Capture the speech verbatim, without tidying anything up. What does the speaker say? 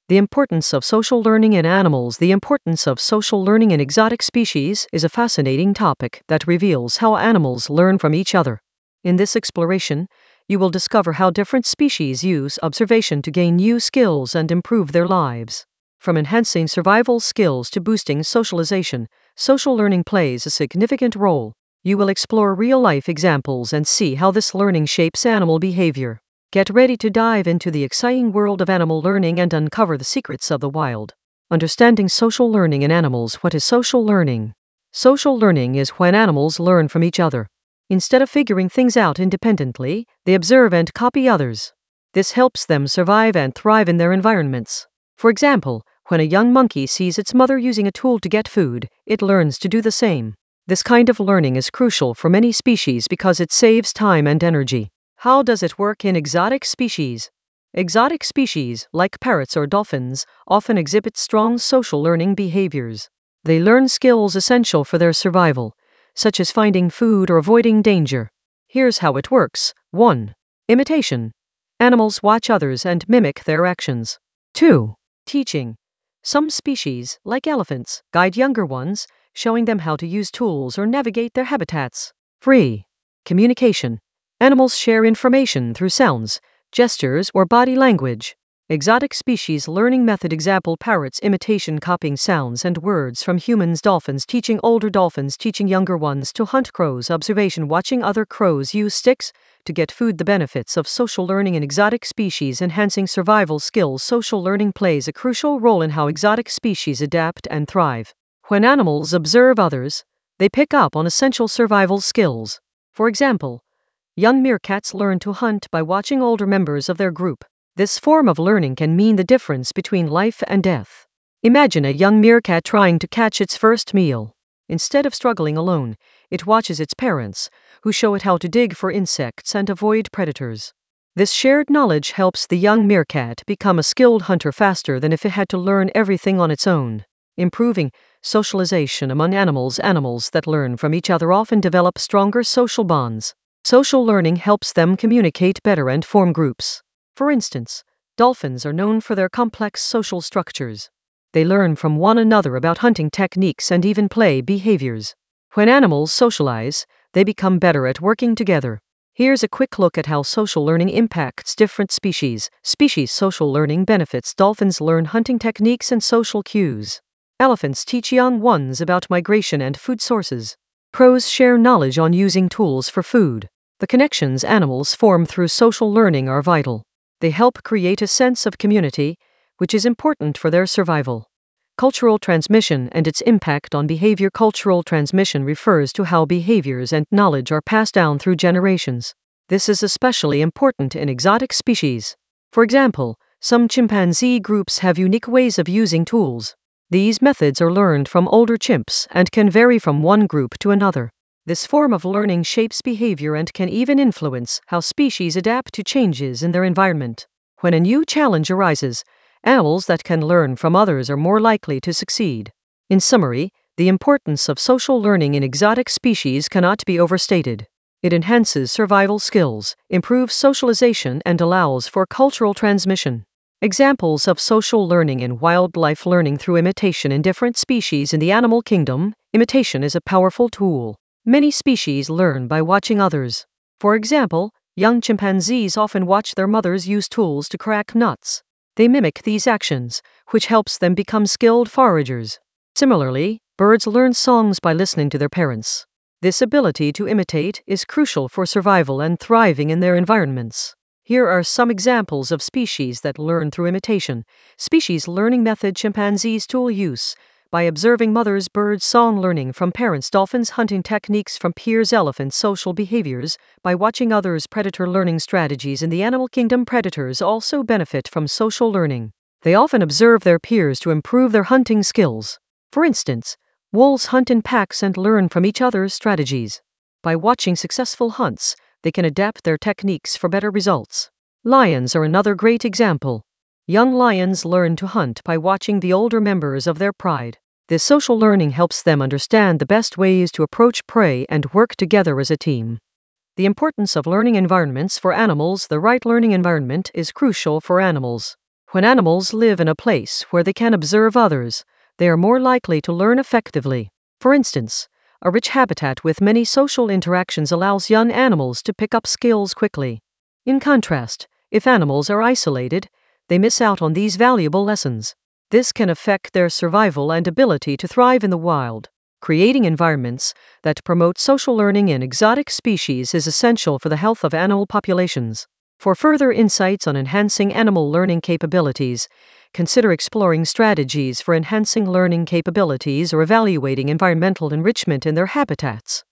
The importance of social learning in animals. The importance of social learning in exotic species is a fascinating topic that reveals how animals learn from each other. In this exploration, you will discover how different species use observation to gain new skills and improve their lives. From enhancing survival skills to boosting socialization, social learning plays a significant role. You will explore real-life examples and see how this learning shapes animal behavior. Get ready to dive into the exciting world of animal learning and uncover the secrets of the wild. Understanding social learning in animals. What is social learning? Social learning is when animals learn from each other. Instead of figuring things out independently, they observe and copy others. This helps them survive and thrive in their environments. For example, when a young monkey sees its mother using a tool to get food, it learns to do the same. This kind of learning is crucial for many species because it saves time and energy. How does it work in exotic species? Exotic species, like parrots or dolphins, often exhibit strong social learning behaviors. They learn skills essential for their survival, such as finding food or avoiding danger. Here's how it works. one. Imitation. Animals watch others and mimic their actions. two. Teaching. Some species, like elephants, guide younger ones, showing them how to use tools or navigate their habitats. three. Communication. Animals share information through sounds, gestures, or body language. Exotic species learning method. Example: parrots imitation copying sounds and words from humans. Dolphins teaching older dolphins teaching younger ones to hunt. Crows observation watching other crows use sticks to get food. The benefits of social learning in exotic species: enhancing survival skills. Social learning plays a crucial role in how exotic species adapt and thrive. When animals observe others, they pick up on essential survival skills. For example, young meerkats learn to hunt by watching older members of their group. This form of learning can mean the difference between life and death. Imagine a young meerkat trying to catch its first meal. Instead of struggling alone, it watches its parents, who show it how to dig for insects and avoid predators. This shared knowledge helps the young meerkat become a skilled hunter faster than if it had to learn everything on its own. Improving socialization among animals. Animals that learn from each other often develop stronger social bonds. Social learning helps them communicate better and form groups. For instance, dolphins are known for their complex social structures. They learn from one another about hunting techniques and even play behaviors. When animals socialize, they become better at working together. Here's a quick look at how social learning impacts different species. Species social learning benefits. Dolphins learn hunting techniques and social cues. Elephants teach young ones about migration and food sources. Crows share knowledge on using tools for food. The connections animals form through social learning are vital. They help create a sense of community, which is important for their survival. Cultural transmission and its impact on behavior. Cultural transmission refers to how behaviors and knowledge are passed down through generations. This is especially important in exotic species. For example, some chimpanzee groups have unique ways of using tools. These methods are learned from older chimps and can vary from one group to another. This form of learning shapes behavior and can even influence how species adapt to changes in their environment. When a new challenge arises, animals that can learn from others are more likely to succeed. In summary, the importance of social learning in exotic species cannot be overstated. It enhances survival skills, improves socialization, and allows for cultural transmission. Examples of social learning in wildlife. Learning through imitation in different species. In the animal kingdom, imitation is a powerful tool. Many species learn by watching others. For example, young chimpanzees often watch their mothers use tools to crack nuts. They mimic these actions, which helps them become skilled foragers. Similarly, birds learn songs by listening to their parents. This ability to imitate is crucial for survival and thriving in their environments. Here are some examples of species that learn through imitation. Species learning method. Chimpanzees tool use by observing mothers. Birds song learning from parents. Dolphins hunting techniques from peers. Elephants social behaviors by watching others. Predator learning strategies. In the animal kingdom, predators also benefit from social learning. They often observe their peers to improve their hunting skills. For instance, wolves hunt in packs and learn from each other's strategies. By watching successful hunts, they can adapt their techniques for better results. Lions are another great example. Young lions learn to hunt by watching the older members of their pride. This social learning helps them understand the best ways to approach prey and work together as a team. The importance of learning environments for animals. The right learning environment is crucial for animals. When animals live in a place where they can observe others, they are more likely to learn effectively. For instance, a rich habitat with many social interactions allows young animals to pick up skills quickly. In contrast, if animals are isolated, they miss out on these valuable lessons. This can affect their survival and ability to thrive in the wild. Creating environments that promote social learning in exotic species is essential for the health of animal populations. For further insights on enhancing animal learning capabilities, consider exploring strategies for enhancing learning capabilities or evaluating environmental enrichment in their habitats.